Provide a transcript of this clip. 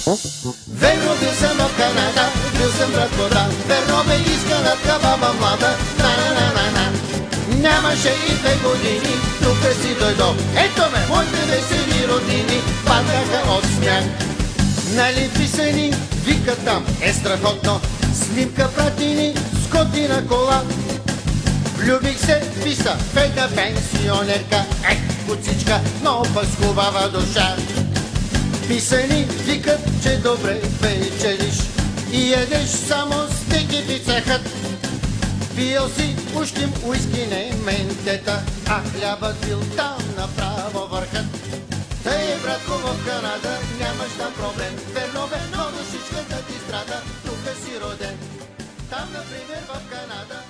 Верно бил съм в Канада, бил съм брат вода. Верно ме иска на такава млада. На-на-на-на. Нямаше и 2 години, тук си дойдох. Ето ме, моите весели родини падаха от смях. Нали писани, вика там, е страхотно. Снимка пратини, с готина кола. Влюбих се, писа, бедна пенсионерка. Куцичка, но пък с хубава душа. Писани викат, че добре печелиш и едеш само стеки ти цехът. Пил си ушким уиски, не ментета, а хлябът бил там направо върхът. Тъй, братко, в Канада нямаш там проблем. Верно бе, но душичката ти страда, тук си роден. Там, например, в Канада